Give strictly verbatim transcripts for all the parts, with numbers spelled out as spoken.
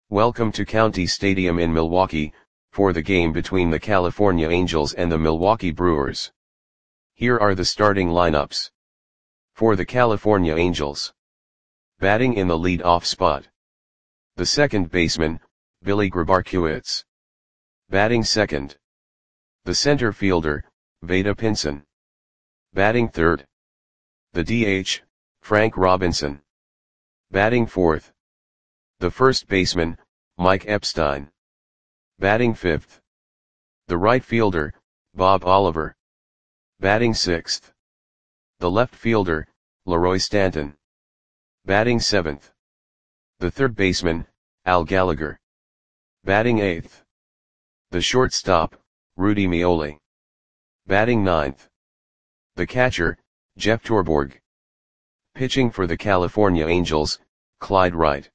Welcome to County Stadium in Milwaukee, for the game between the California Angels and the Milwaukee Brewers. Here are the starting lineups. For the California Angels. Batting in the lead-off spot. The second baseman, Billy Grabarkewitz. Batting second. The center fielder, Vada Pinson. Batting third. The D H, Frank Robinson. Batting fourth. The first baseman, Mike Epstein. Batting fifth. The right fielder, Bob Oliver. Batting sixth. The left fielder, Leroy Stanton. Batting seventh. The third baseman, Al Gallagher. Batting eighth. The shortstop, Rudy Meoli. Batting ninth. The catcher, Jeff Torborg. Pitching for the California Angels, Clyde Wright.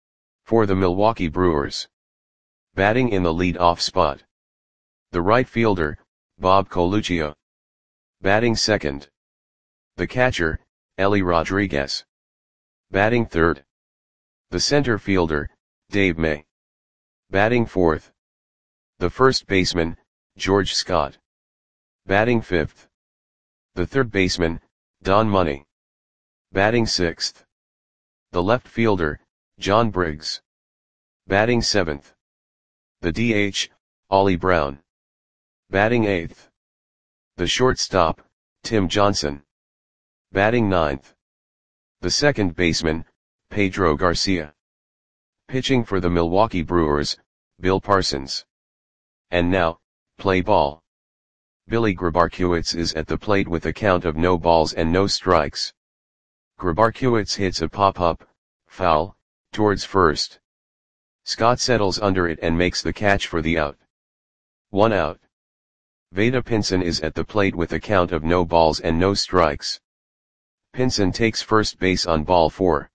For the Milwaukee Brewers. Batting in the lead-off spot. The right fielder, Bob Coluccio. Batting second. The catcher, Ellie Rodriguez. Batting third. The center fielder, Dave May. Batting fourth. The first baseman, George Scott. Batting fifth. The third baseman, Don Money. Batting sixth. The left fielder, John Briggs. Batting seventh. The D H, Ollie Brown. Batting eighth. The shortstop, Tim Johnson. Batting ninth. The second baseman, Pedro Garcia. Pitching for the Milwaukee Brewers, Bill Parsons. And now, play ball. Billy Grabarkewitz is at the plate with a count of no balls and no strikes. Grabarkewitz hits a pop-up, foul, towards first. Scott settles under it and makes the catch for the out. One out. Vada Pinson is at the plate with a count of no balls and no strikes. Pinson takes first base on ball four.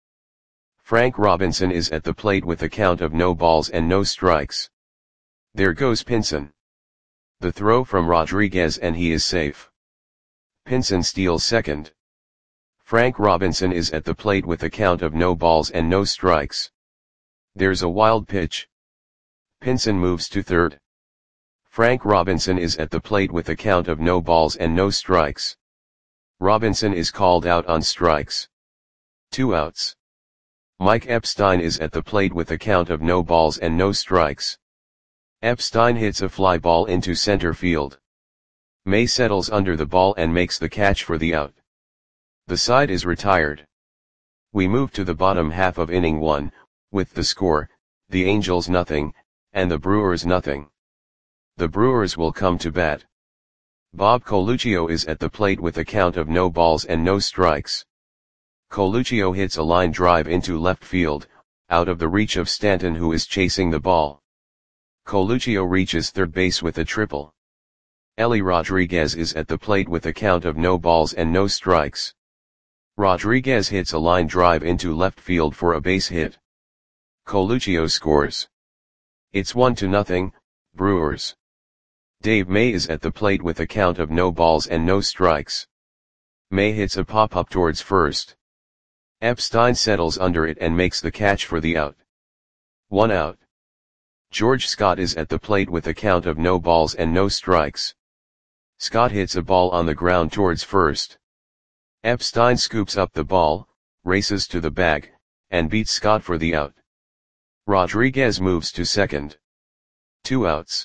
Frank Robinson is at the plate with a count of no balls and no strikes. There goes Pinson. The throw from Rodriguez and he is safe. Pinson steals second. Frank Robinson is at the plate with a count of no balls and no strikes. There's a wild pitch. Pinson moves to third. Frank Robinson is at the plate with a count of no balls and no strikes. Robinson is called out on strikes. Two outs. Mike Epstein is at the plate with a count of no balls and no strikes. Epstein hits a fly ball into center field. May settles under the ball and makes the catch for the out. The side is retired. We move to the bottom half of inning one, with the score, the Angels nothing, and the Brewers nothing. The Brewers will come to bat. Bob Coluccio is at the plate with a count of no balls and no strikes. Coluccio hits a line drive into left field, out of the reach of Stanton who is chasing the ball. Coluccio reaches third base with a triple. Ellie Rodriguez is at the plate with a count of no balls and no strikes. Rodriguez hits a line drive into left field for a base hit. Coluccio scores. It's one to nothing, Brewers. Dave May is at the plate with a count of no balls and no strikes. May hits a pop-up towards first. Epstein settles under it and makes the catch for the out. One out. George Scott is at the plate with a count of no balls and no strikes. Scott hits a ball on the ground towards first. Epstein scoops up the ball, races to the bag, and beats Scott for the out. Rodriguez moves to second. Two outs.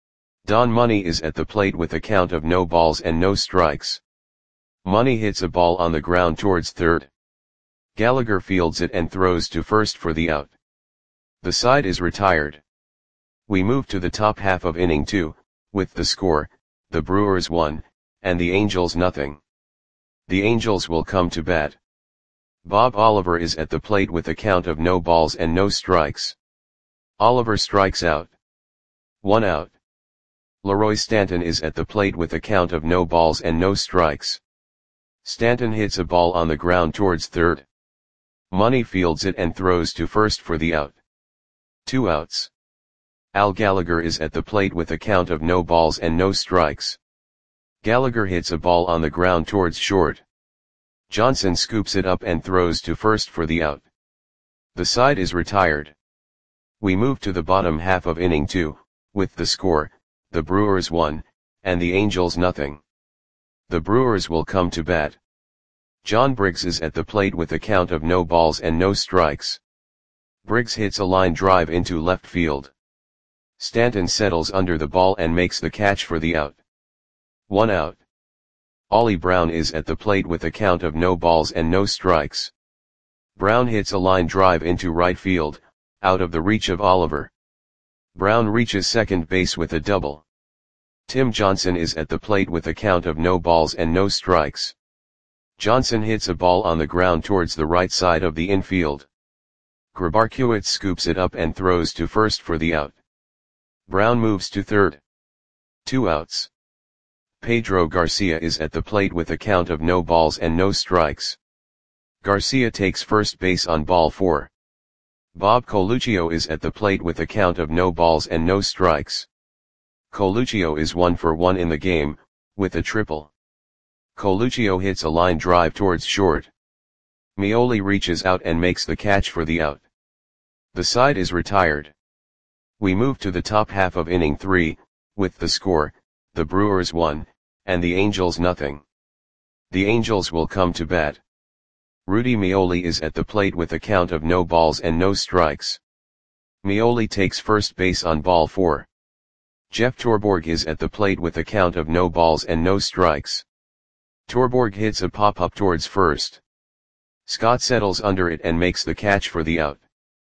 Don Money is at the plate with a count of no balls and no strikes. Money hits a ball on the ground towards third. Gallagher fields it and throws to first for the out. The side is retired. We move to the top half of inning two, with the score, the Brewers one, and the Angels nothing. The Angels will come to bat. Bob Oliver is at the plate with a count of no balls and no strikes. Oliver strikes out. One out. Leroy Stanton is at the plate with a count of no balls and no strikes. Stanton hits a ball on the ground towards third. Money fields it and throws to first for the out. Two outs. Al Gallagher is at the plate with a count of no balls and no strikes. Gallagher hits a ball on the ground towards short. Johnson scoops it up and throws to first for the out. The side is retired. We move to the bottom half of inning two, with the score, the Brewers one, and the Angels nothing. The Brewers will come to bat. John Briggs is at the plate with a count of no balls and no strikes. Briggs hits a line drive into left field. Stanton settles under the ball and makes the catch for the out. One out. Ollie Brown is at the plate with a count of no balls and no strikes. Brown hits a line drive into right field, out of the reach of Oliver. Brown reaches second base with a double. Tim Johnson is at the plate with a count of no balls and no strikes. Johnson hits a ball on the ground towards the right side of the infield. Grabarkiewicz scoops it up and throws to first for the out. Brown moves to third. Two outs. Pedro Garcia is at the plate with a count of no balls and no strikes. Garcia takes first base on ball four. Bob Coluccio is at the plate with a count of no balls and no strikes. Coluccio is one for one in the game, with a triple. Coluccio hits a line drive towards short. Meoli reaches out and makes the catch for the out. The side is retired. We move to the top half of inning three, with the score, the Brewers one, and the Angels nothing. The Angels will come to bat. Rudy Meoli is at the plate with a count of no balls and no strikes. Meoli takes first base on ball four. Jeff Torborg is at the plate with a count of no balls and no strikes. Torborg hits a pop-up towards first. Scott settles under it and makes the catch for the out.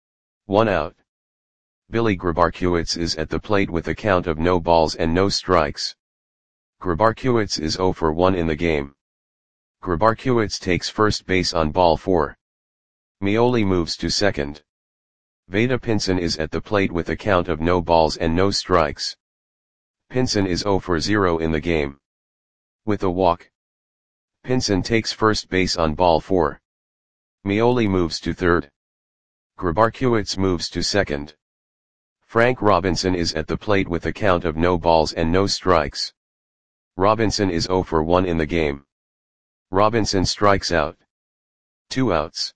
One out. Billy Grabarkiewicz is at the plate with a count of no balls and no strikes. Grabarkiewicz is zero for one in the game. Grabarkiewicz takes first base on ball four. Meoli moves to second. Vada Pinson is at the plate with a count of no balls and no strikes. Pinson is zero for zero in the game. With a walk. Pinson takes first base on ball four. Meoli moves to third. Grabarkiewicz moves to second. Frank Robinson is at the plate with a count of no balls and no strikes. Robinson is zero for one in the game. Robinson strikes out. Two outs.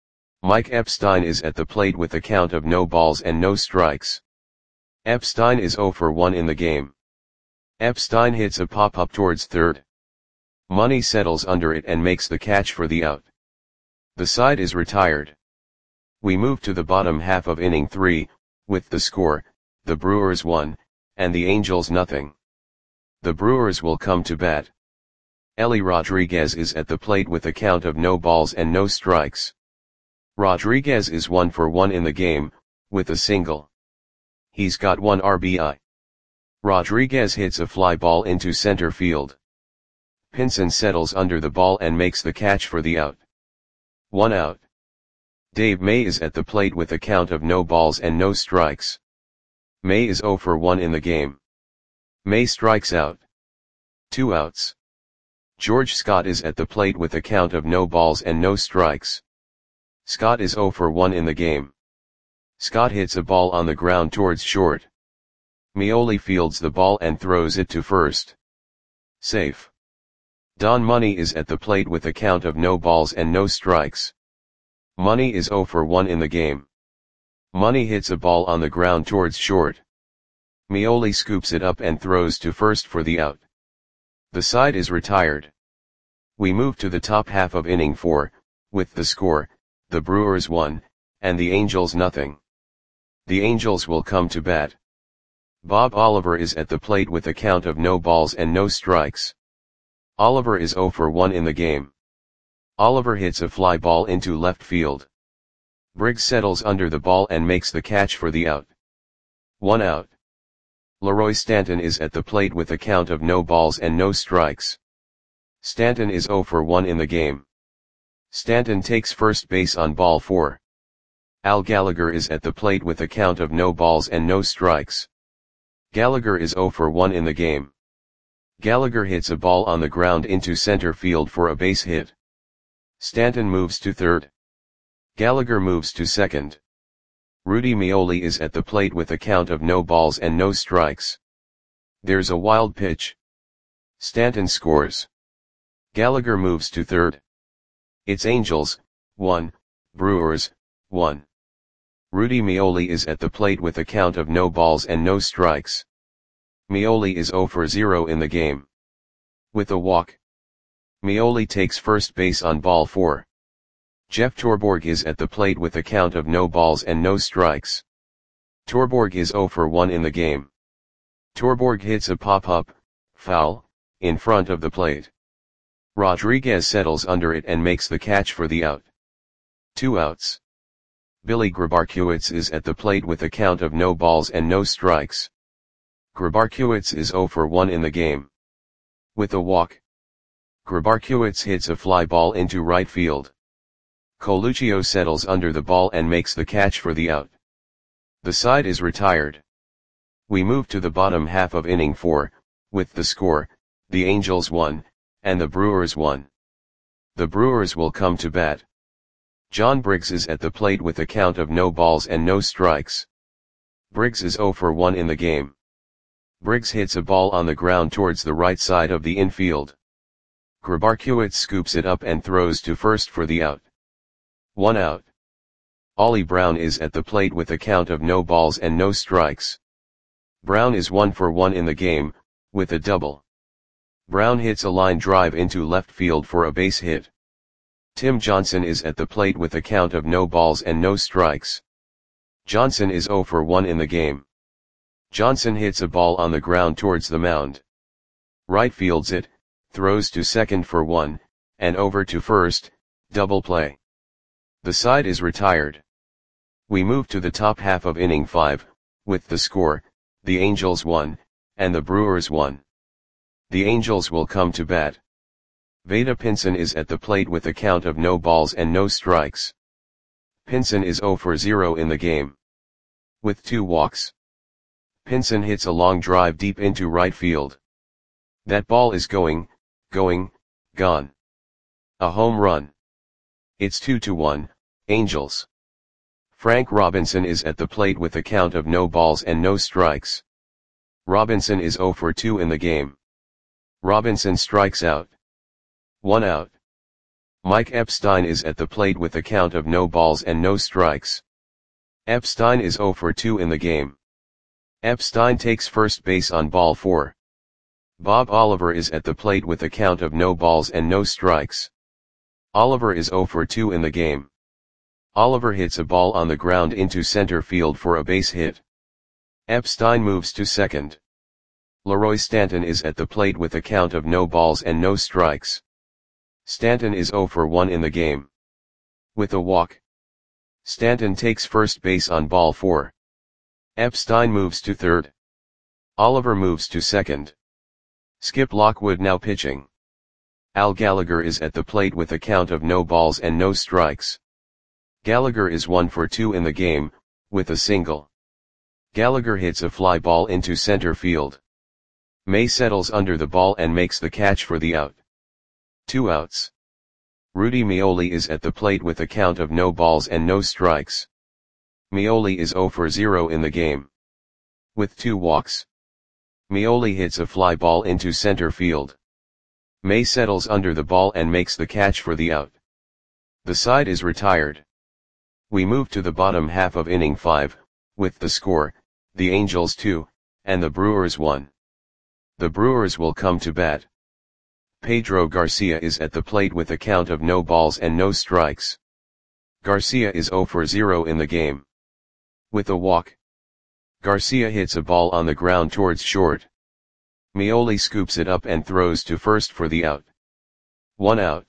Mike Epstein is at the plate with a count of no balls and no strikes. Epstein is zero for one in the game. Epstein hits a pop-up towards third. Money settles under it and makes the catch for the out. The side is retired. We move to the bottom half of inning three, with the score, the Brewers one, and the Angels nothing. The Brewers will come to bat. Ellie Rodriguez is at the plate with a count of no balls and no strikes. Rodriguez is one for one in the game, with a single. He's got one R B I. Rodriguez hits a fly ball into center field. Pinson settles under the ball and makes the catch for the out. One out. Dave May is at the plate with a count of no balls and no strikes. May is zero for one in the game. May strikes out. Two outs. George Scott is at the plate with a count of no balls and no strikes. Scott is zero for one in the game. Scott hits a ball on the ground towards short. Meoli fields the ball and throws it to first. Safe. Don Money is at the plate with a count of no balls and no strikes. Money is zero for one in the game. Money hits a ball on the ground towards short. Meoli scoops it up and throws to first for the out. The side is retired. We move to the top half of inning four, with the score, the Brewers one, and the Angels nothing. The Angels will come to bat. Bob Oliver is at the plate with a count of no balls and no strikes. Oliver is zero for one in the game. Oliver hits a fly ball into left field. Briggs settles under the ball and makes the catch for the out. One out. Leroy Stanton is at the plate with a count of no balls and no strikes. Stanton is zero for one in the game. Stanton takes first base on ball four. Al Gallagher is at the plate with a count of no balls and no strikes. Gallagher is zero for one in the game. Gallagher hits a ball on the ground into center field for a base hit. Stanton moves to third. Gallagher moves to second. Rudy Meoli is at the plate with a count of no balls and no strikes. There's a wild pitch. Stanton scores. Gallagher moves to third. It's Angels, one, Brewers, one. Rudy Meoli is at the plate with a count of no balls and no strikes. Meoli is zero for zero in the game. With a walk, Meoli takes first base on ball four. Jeff Torborg is at the plate with a count of no balls and no strikes. Torborg is zero for one in the game. Torborg hits a pop-up, foul, in front of the plate. Rodriguez settles under it and makes the catch for the out. Two outs. Billy Grabarkiewicz is at the plate with a count of no balls and no strikes. Grabarkiewicz is zero for one in the game. With a walk, Grabarkiewicz hits a fly ball into right field. Coluccio settles under the ball and makes the catch for the out. The side is retired. We move to the bottom half of inning four, with the score, the Angels won, and the Brewers won. The Brewers will come to bat. John Briggs is at the plate with a count of no balls and no strikes. Briggs is zero for one in the game. Briggs hits a ball on the ground towards the right side of the infield. Grabarkiewicz scoops it up and throws to first for the out. One out. Ollie Brown is at the plate with a count of no balls and no strikes. Brown is one for one in the game, with a double. Brown hits a line drive into left field for a base hit. Tim Johnson is at the plate with a count of no balls and no strikes. Johnson is zero for one in the game. Johnson hits a ball on the ground towards the mound. Right fields it, throws to second for one, and over to first, double play. The side is retired. We move to the top half of inning five, with the score, the Angels won, and the Brewers won. The Angels will come to bat. Vada Pinson is at the plate with a count of no balls and no strikes. Pinson is zero for zero in the game. With two walks, Pinson hits a long drive deep into right field. That ball is going, going, gone. A home run. It's two to one, Angels. Frank Robinson is at the plate with a count of no balls and no strikes. Robinson is zero for two in the game. Robinson strikes out. One out. Mike Epstein is at the plate with a count of no balls and no strikes. Epstein is zero for two in the game. Epstein takes first base on ball four. Bob Oliver is at the plate with a count of no balls and no strikes. Oliver is zero for two in the game. Oliver hits a ball on the ground into center field for a base hit. Epstein moves to second. Leroy Stanton is at the plate with a count of no balls and no strikes. Stanton is zero for one in the game. With a walk, Stanton takes first base on ball four. Epstein moves to third. Oliver moves to second. Skip Lockwood now pitching. Al Gallagher is at the plate with a count of no balls and no strikes. Gallagher is one for two in the game, with a single. Gallagher hits a fly ball into center field. May settles under the ball and makes the catch for the out. Two outs. Rudy Meoli is at the plate with a count of no balls and no strikes. Meoli is zero for zero in the game. With two walks, Meoli hits a fly ball into center field. May settles under the ball and makes the catch for the out. The side is retired. We move to the bottom half of inning five, with the score, the Angels two, and the Brewers one. The Brewers will come to bat. Pedro Garcia is at the plate with a count of no balls and no strikes. Garcia is zero for zero in the game. With a walk, Garcia hits a ball on the ground towards short. Meoli scoops it up and throws to first for the out. One out.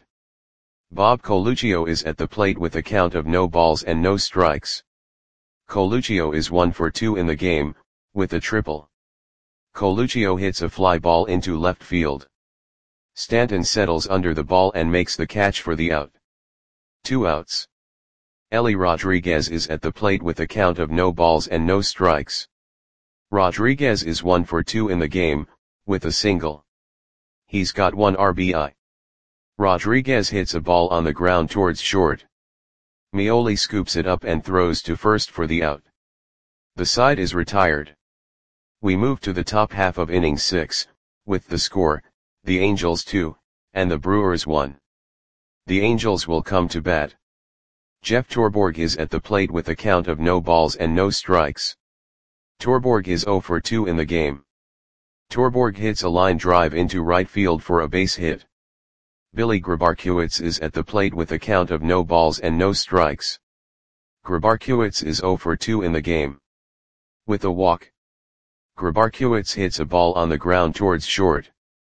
Bob Coluccio is at the plate with a count of no balls and no strikes. Coluccio is one for two in the game, with a triple. Coluccio hits a fly ball into left field. Stanton settles under the ball and makes the catch for the out. Two outs. Ellie Rodriguez is at the plate with a count of no balls and no strikes. Rodriguez is one for two in the game, with a single. He's got one R B I. Rodriguez hits a ball on the ground towards short. Meoli scoops it up and throws to first for the out. The side is retired. We move to the top half of inning six, with the score, the Angels two, and the Brewers one. The Angels will come to bat. Jeff Torborg is at the plate with a count of no balls and no strikes. Torborg is zero for two in the game. Torborg hits a line drive into right field for a base hit. Billy Grabarkiewicz is at the plate with a count of no balls and no strikes. Grabarkiewicz is zero for two in the game. With a walk, Grabarkiewicz hits a ball on the ground towards short.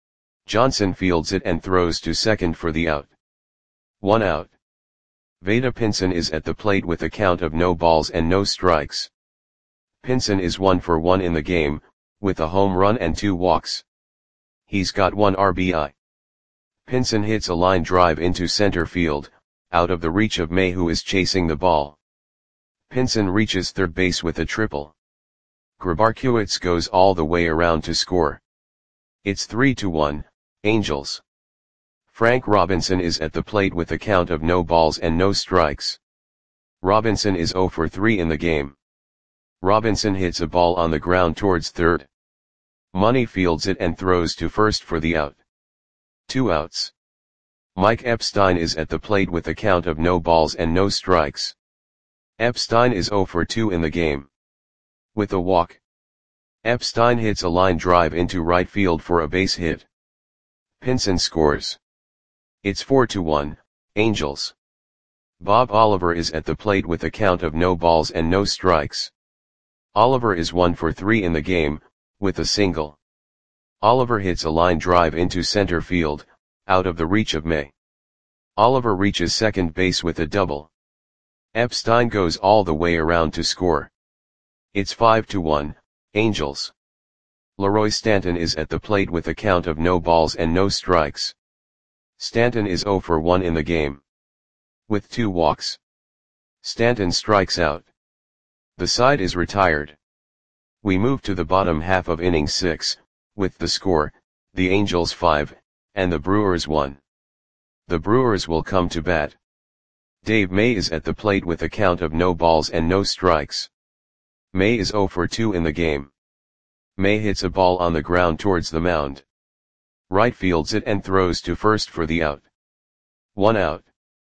Johnson fields it and throws to second for the out. One out. Veda Pinson is at the plate with a count of no balls and no strikes. Pinson is one for one in the game, with a home run and two walks. He's got one R B I. Pinson hits a line drive into center field, out of the reach of May, who is chasing the ball. Pinson reaches third base with a triple. Grabarkiewicz goes all the way around to score. It's three to one, Angels. Frank Robinson is at the plate with a count of no balls and no strikes. Robinson is zero for three in the game. Robinson hits a ball on the ground towards third. Money fields it and throws to first for the out. Two outs. Mike Epstein is at the plate with a count of no balls and no strikes. Epstein is zero for two in the game. With a walk, Epstein hits a line drive into right field for a base hit. Pinson scores. It's four to one, Angels. Bob Oliver is at the plate with a count of no balls and no strikes. Oliver is one for three in the game, with a single. Oliver hits a line drive into center field, out of the reach of May. Oliver reaches second base with a double. Epstein goes all the way around to score. It's five to one, Angels. Leroy Stanton is at the plate with a count of no balls and no strikes. Stanton is zero for one in the game. With two walks, Stanton strikes out. The side is retired. We move to the bottom half of inning six, with the score, the Angels five, and the Brewers one. The Brewers will come to bat. Dave May is at the plate with a count of no balls and no strikes. May is zero for two in the game. May hits a ball on the ground towards the mound. Right fields it and throws to first for the out. One out.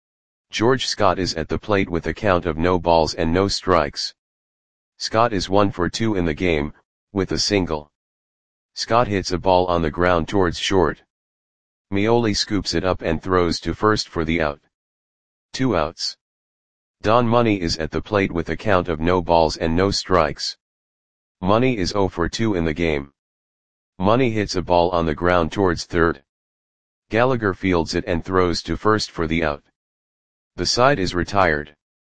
George Scott is at the plate with a count of no balls and no strikes. Scott is one for two in the game, with a single. Scott hits a ball on the ground towards short. Meoli scoops it up and throws to first for the out. Two outs. Don Money is at the plate with a count of no balls and no strikes. Money is zero for two in the game. Money hits a ball on the ground towards third. Gallagher fields it and throws to first for the out. The side is retired.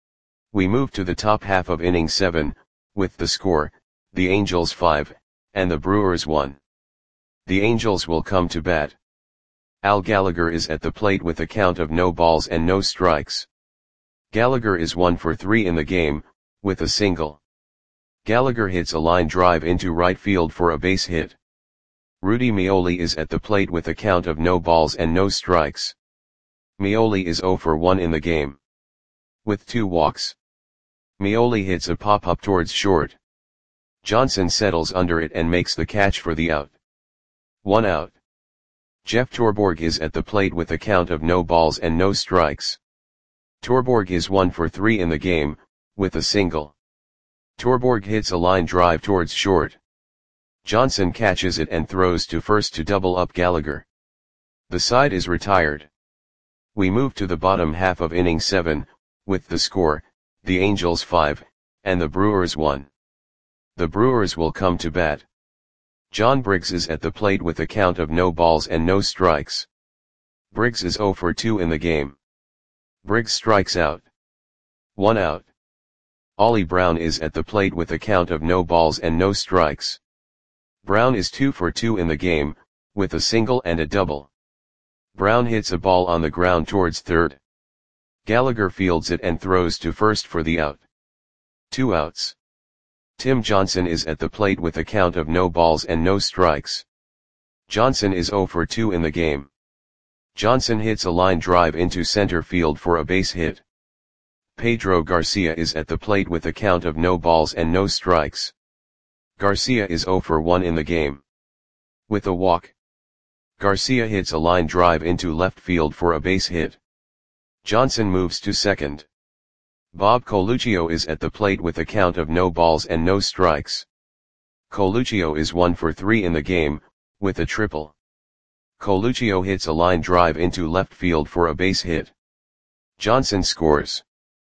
We move to the top half of inning seven, with the score, the Angels five, and the Brewers one. The Angels will come to bat. Al Gallagher is at the plate with a count of no balls and no strikes. Gallagher is one for three in the game, with a single. Gallagher hits a line drive into right field for a base hit. Rudy Meoli is at the plate with a count of no balls and no strikes. Meoli is zero for one in the game. With two walks, Meoli hits a pop-up towards short. Johnson settles under it and makes the catch for the out. One out. Jeff Torborg is at the plate with a count of no balls and no strikes. Torborg is one for three in the game, with a single. Torborg hits a line drive towards short. Johnson catches it and throws to first to double up Gallagher. The side is retired. We move to the bottom half of inning seven, with the score, the Angels five, and the Brewers one. The Brewers will come to bat. John Briggs is at the plate with a count of no balls and no strikes. Briggs is zero for two in the game. Briggs strikes out. One out. Ollie Brown is at the plate with a count of no balls and no strikes. Brown is two for two in the game, with a single and a double. Brown hits a ball on the ground towards third. Gallagher fields it and throws to first for the out. Two outs. Tim Johnson is at the plate with a count of no balls and no strikes. Johnson is zero for two in the game. Johnson hits a line drive into center field for a base hit. Pedro Garcia is at the plate with a count of no balls and no strikes. Garcia is zero for one in the game. With a walk, Garcia hits a line drive into left field for a base hit. Johnson moves to second. Bob Coluccio is at the plate with a count of no balls and no strikes. Coluccio is one for three in the game, with a triple. Coluccio hits a line drive into left field for a base hit. Johnson scores.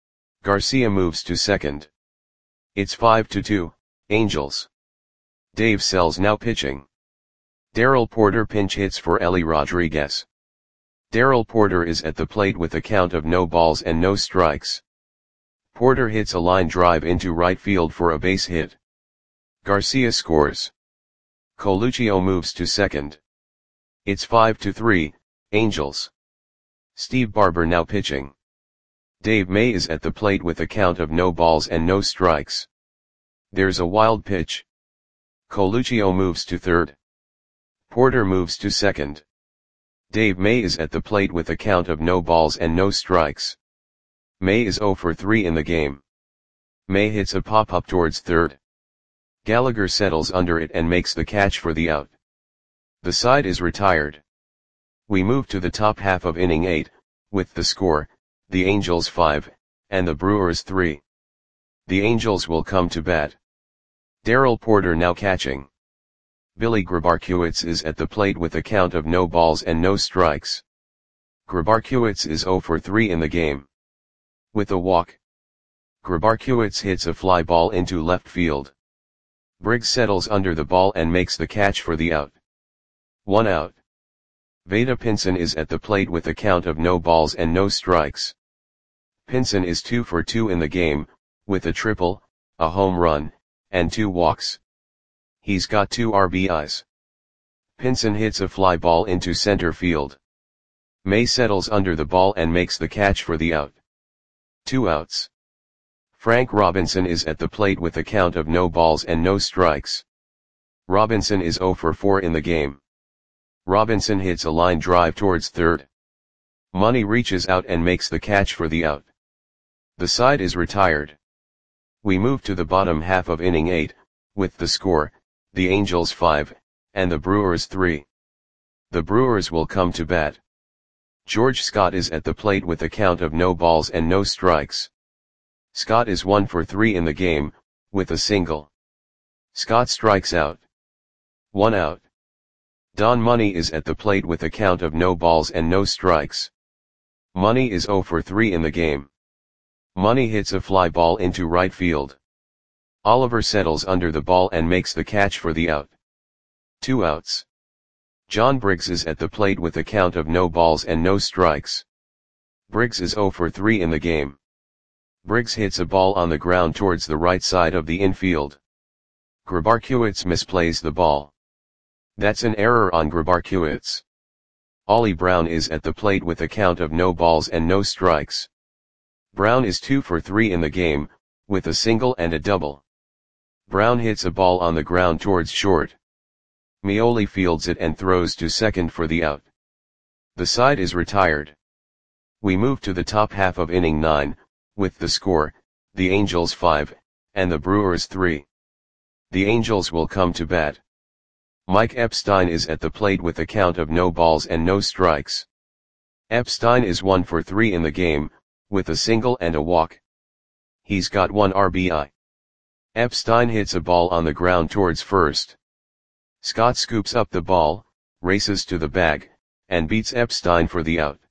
Garcia moves to second. It's five to two, Angels. Dave Sells now pitching. Darrell Porter pinch hits for Ellie Rodriguez. Darrell Porter is at the plate with a count of no balls and no strikes. Porter hits a line drive into right field for a base hit. Garcia scores. Coluccio moves to second. It's five to three, Angels. Steve Barber now pitching. Dave May is at the plate with a count of no balls and no strikes. There's a wild pitch. Coluccio moves to third. Porter moves to second. Dave May is at the plate with a count of no balls and no strikes. May is zero for three in the game. May hits a pop-up towards third. Gallagher settles under it and makes the catch for the out. The side is retired. We move to the top half of inning eight, with the score, the Angels five, and the Brewers three. The Angels will come to bat. Darrell Porter now catching. Billy Grabarkiewicz is at the plate with a count of no balls and no strikes. Grabarkiewicz is zero for three in the game. With a walk. Grabarkiewicz hits a fly ball into left field. Briggs settles under the ball and makes the catch for the out. One out. Vada Pinson is at the plate with a count of no balls and no strikes. Pinson is two for two in the game, with a triple, a home run, and two walks. He's got two R B Is. Pinson hits a fly ball into center field. May settles under the ball and makes the catch for the out. Two outs. Frank Robinson is at the plate with a count of no balls and no strikes. Robinson is zero for four in the game. Robinson hits a line drive towards third. Money reaches out and makes the catch for the out. The side is retired. We move to the bottom half of inning eight, with the score, the Angels five, and the Brewers three. The Brewers will come to bat. George Scott is at the plate with a count of no balls and no strikes. Scott is one for three in the game, with a single. Scott strikes out. One out. Don Money is at the plate with a count of no balls and no strikes. Money is zero for three in the game. Money hits a fly ball into right field. Oliver settles under the ball and makes the catch for the out. Two outs. John Briggs is at the plate with a count of no balls and no strikes. Briggs is zero for three in the game. Briggs hits a ball on the ground towards the right side of the infield. Grabarkiewicz misplays the ball. That's an error on Grabarkiewicz. Ollie Brown is at the plate with a count of no balls and no strikes. Brown is two for three in the game, with a single and a double. Brown hits a ball on the ground towards short. Meoli fields it and throws to second for the out. The side is retired. We move to the top half of inning nine, with the score, the Angels five, and the Brewers three. The Angels will come to bat. Mike Epstein is at the plate with a count of no balls and no strikes. Epstein is one for three in the game, with a single and a walk. He's got one R B I. Epstein hits a ball on the ground towards first. Scott scoops up the ball, races to the bag, and beats Epstein for the out.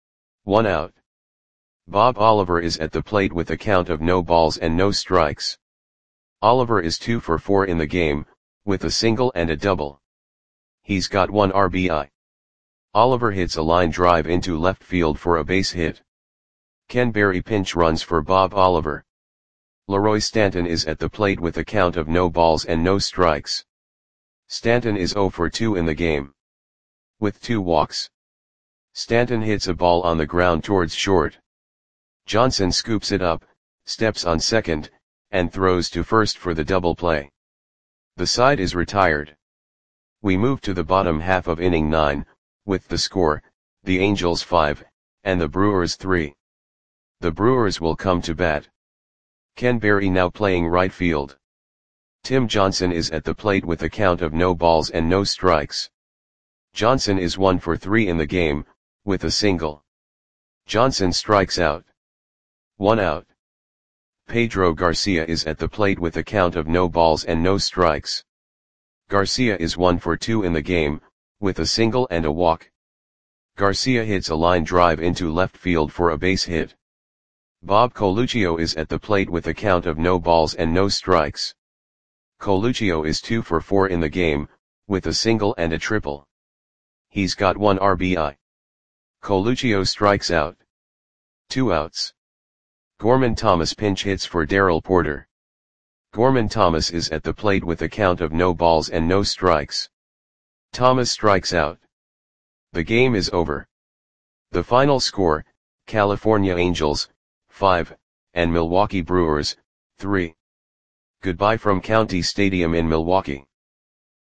One out. Bob Oliver is at the plate with a count of no balls and no strikes. Oliver is two for four in the game, with a single and a double. He's got one R B I. Oliver hits a line drive into left field for a base hit. Ken Berry pinch runs for Bob Oliver. Leroy Stanton is at the plate with a count of no balls and no strikes. Stanton is zero for two in the game. With two walks. Stanton hits a ball on the ground towards short. Johnson scoops it up, steps on second, and throws to first for the double play. The side is retired. We move to the bottom half of inning nine, with the score, the Angels five, and the Brewers three. The Brewers will come to bat. Ken Berry now playing right field. Tim Johnson is at the plate with a count of no balls and no strikes. Johnson is one for three in the game, with a single. Johnson strikes out. One out. Pedro Garcia is at the plate with a count of no balls and no strikes. Garcia is one for two in the game, with a single and a walk. Garcia hits a line drive into left field for a base hit. Bob Coluccio is at the plate with a count of no balls and no strikes. Coluccio is two for four in the game, with a single and a triple. He's got one R B I. Coluccio strikes out. Two outs. Gorman Thomas pinch hits for Darrell Porter. Gorman Thomas is at the plate with a count of no balls and no strikes. Thomas strikes out. The game is over. The final score, California Angels, five, and Milwaukee Brewers, three. Goodbye from County Stadium in Milwaukee.